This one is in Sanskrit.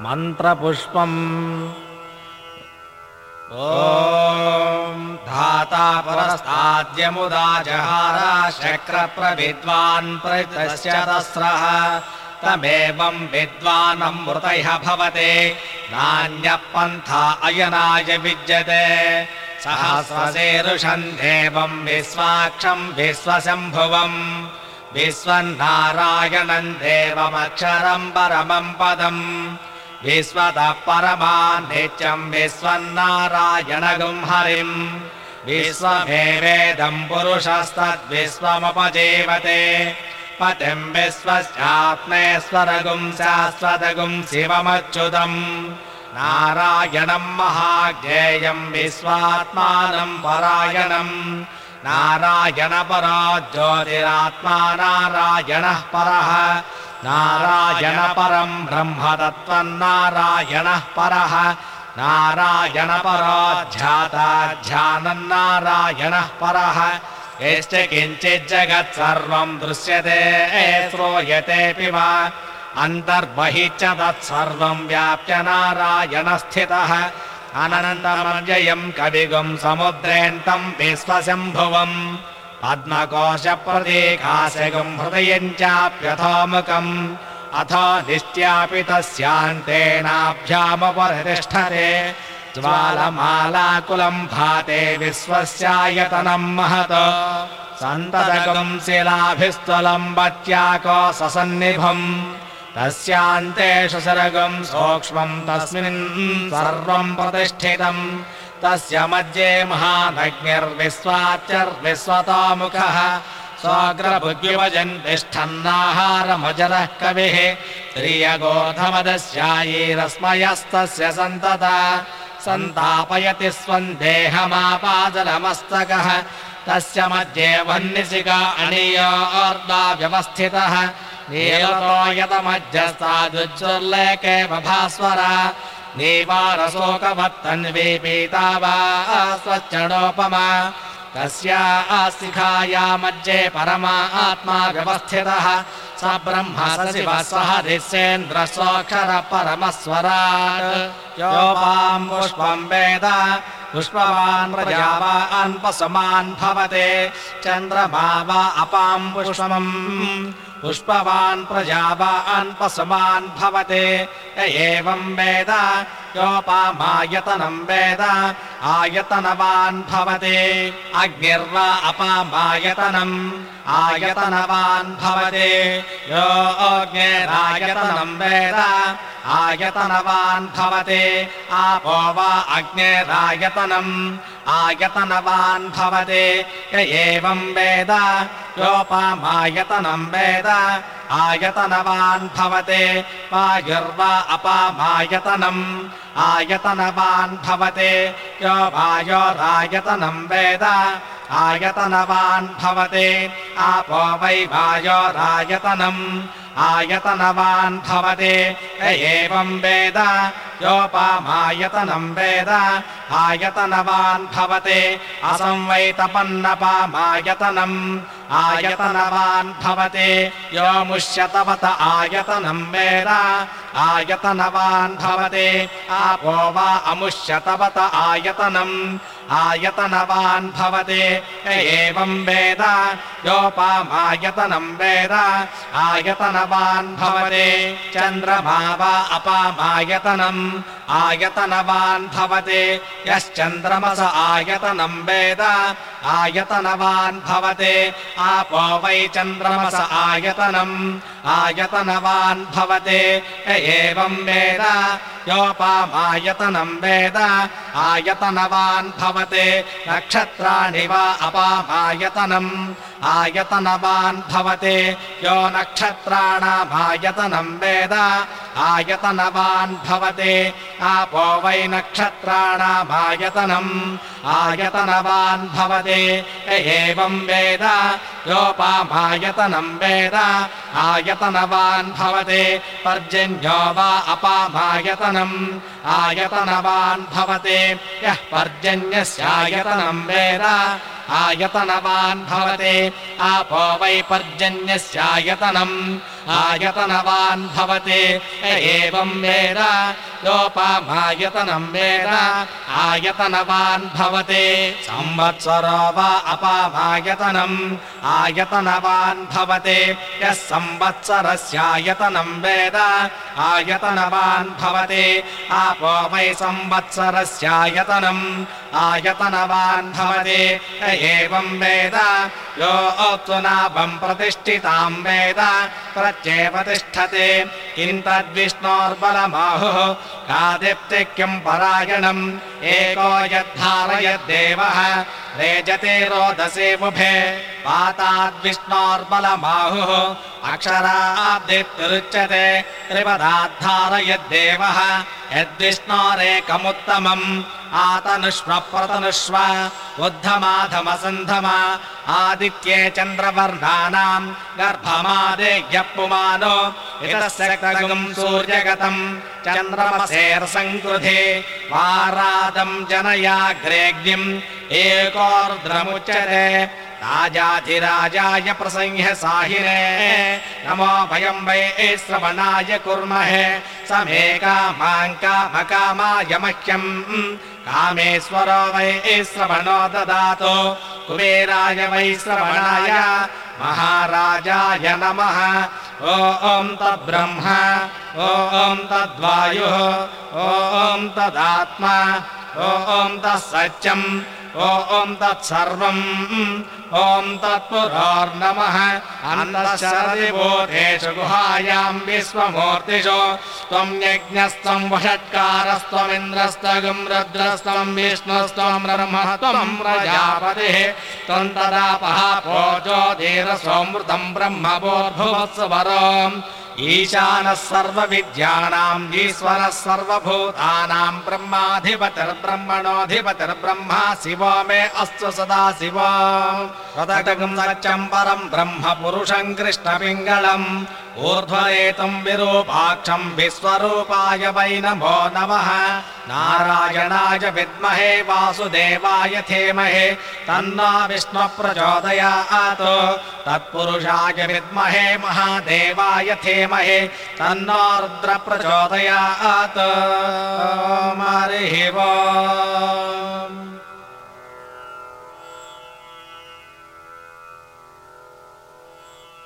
मन्त्रपुष्पम् ॐ धाता पुरस्ताद्यमुदा जहार शक्रप्रविद्वान् प्रतस्य तस्रः तमेवं विद्वानमृतयः भवते नान्यः पन्था अयनाय विद्यते सहस्रशीर्षं देवं विश्वाक्षं विश्वशम्भुवम् विश्वन्नारायणं देवमक्षरं परमं पदम् विश्वतः परमान् नित्यं विश्वन्नारायणगुं हरिम् विश्वमेवेदं पुरुषस्तद्विश्वमुपजीवते पतिं विश्वस्यात्मेश्वरगुं शाश्वतगुं शिवमच्युतम् नारायणं महाज्ञेयं विश्वात्मानं परायणम् नारायणपरो ज्योतिरात्मा नारायणः परः नारायणपरं ब्रह्मतत्त्वं नारायणः परः नारायणपरो ध्याता ध्यानं नारायणः परः यश्च किञ्चिज्जगत् सर्वं दृश्यते श्रूयतेऽपि वा अन्तर्बहिश्च तत्सर्वं व्याप्य नारायणस्थितः अनन्तमव्ययं कविगुं समुद्रेऽन्तं विश्वशम्भुवम् पद्मकोशप्रतीकाशगुं हृदयं चाप्यथोमुखम् अथो निष्ट्यापि तस्यान्तेनाभ्यामुपरितिष्ठते ज्वालमालाकुलं भाते विश्वस्यायतनं महत् सन्ततगुं शिलाभिस्थलं वत्याकोशसन्निभम् तस्यान्तेषु सरगं सूक्ष्मं तस्मिन् सर्वं प्रतिष्ठितम् तस्य मध्ये महानग्निर्विश्वाच्यर्विश्वतोमुखः स्वाग्रभुग्युवजन् तिष्ठन्नाहारमजरः कविः श्रियगोधमदस्यायैरस्मयस्तस्य सन्तता सन्तापयति स्वं देहमापादलमस्तकः तस्य मध्ये वह्निशिखा अनीयोर्धा व्यवस्थितः नीलतो यतमध्यस्तादुज्ज्वल्लेके भास्वरा नीवारशोकवत्तन्वीपीता वा स्वच्छणोपमा तस्या शिखाया मध्ये परमात्मा व्यवस्थितः स ब्रह्म स शिवः स हरिश्चेन्द्रः सोऽक्षर परमस्वराट् योपां पुष्पं वेद पुष्पवान् प्रजावान् पशुमान् भवते चन्द्रमा वा अपां पुष्पम् पुष्पवान् प्रजावान् पशुमान् भवते एवं वेद योपामायतनं वेद आयतनवान् भवते अग्निर्वा अपामायतनम् आयतनवान् भवते यो अग्निरायतनं वेद आयतनवान् भवते आपो वा अग्निरायतनम् आयतनवान् भवते एवं वेद योपामायतनं वेद आयतनवान् भवते वायुर्वा अपामायतनम् आयतनवान् भवते यो वायोरायतनं वेद आयतनवान् भवते आपो वै वायोरायतनम् आयतनवान् भवते एवं वेद योपामायतनं वेद आयतनवान् भवते असंवैतपन्नपामायतनम् आयतनवान् भवते यो मुष्यतवत आयतनं वेद आयतनवान् भवते आपो वा अमुष्यतवत आयतनम् आयतनवान् भवते एवं वेद योपामायतनं वेद आयतनवान् भवते चन्द्रमा वा अपामायतनम् आयतनवान् भवते यश्चन्द्रमस आयतनं वेद आयतनवान् भवते आपो वै चन्द्रमस आयतनम् आयतनवान् भवते एवं वेद योपामायतनं वेद आयतनवान् भवते नक्षत्राणि वा अपामायतनम् आयतनवान् भवते यो नक्षत्राणामायतनं वेद आयतनवान् भवते आपो वै नक्षत्राणामायतनम् आयतनवान् भवते एवं वेद योपामायतनं वेद आयतनवान् भवते पर्जन्यो वा अपामायतनम् आयतनवान् भवते यः पर्जन्यस्यायतनं वेद आयतनवान् भवते आपो वै पर्जन्यस्यायतनम् आयतनवान् भवति एवं वेद योपामायतनं वेद आयतनवान् भवति संवत्सरो वा अपामायतनम् आयतनवान् भवति यः संवत्सरस्यायतनं वेद आयतनवान् भवति आपो वै संवत्सरस्यायतनम् आयतनवान् भवति एवं वेद यो उत्सुनाभं प्रतिष्ठितां वेद प्रत्येव तिष्ठति किं तद्विष्णोर्बलमाहुः कादिप्ति किं परायणम् एको यद्धारयद्देवः रेजते रोदसे मुभे पाताद्विष्णोर्बलमाहुः अक्षराब्धिरुच्यते त्रिपदाद्धारयद्देवः यद्विष्णोरेकमुत्तमम् आतनुष्व प्रतनुष्व उद्धमाधमसन्धम आदित्ये चन्द्रवर्णानां गर्भमादेयः पुमानो इतस्यक्तगं सूर्यगतं चन्द्रमसेर्सङ्कृधे वारादं जनयाग्रेग्निम् एकोर्द्रमुच्यते राजाधिराजाय प्रसंह्य साहिने नमो भयं वै श्रवणाय कुर्महे समे कामाय मह्यम् कामेश्वरो वै श्रवणो ददातु कुबेराय वै श्रवणाय महाराजाय नमः ॐ तद्ब्रह्म ॐ तद्वायुः ॐ तदात्मा ॐ तत्सत्यम् ॐ तत्सर्वम् ॐ तत्पुरोर्नमः अन्तःशरदिभूतेषु गुहायां विश्वमूर्तिषु त्वं यज्ञस्त्वं वषट्कारस्त्वमिन्द्रस्त्वं रुद्रस्त्वं विष्णुस्त्वं ब्रह्म त्वं प्रजापतिः त्वं तदापः पोजोधीरसोऽमृतं ब्रह्मभूर्भुवत्सवरम् ईशानः सर्वविद्यानाम् ईश्वरः सर्वभूतानां ब्रह्माधिपतिर्ब्रह्मणोऽधिपतिर्ब्रह्मा शिवो मे अस्तु सदा शिवो तदगं सत्यं परं ब्रह्म पुरुषं कृष्णपिङ्गलम् ऊर्ध्वरेतं विरूपाक्षं विश्वरूपाय वै नमो नमः नारायणाय विद्महे वासुदेवाय धीमहि तन्नो विष्णुः प्रचोदयात् तत्पुरुषाय विद्महे महादेवाय धीमहि तन्नो रुद्रः प्रचोदयात् हरिः ओम्।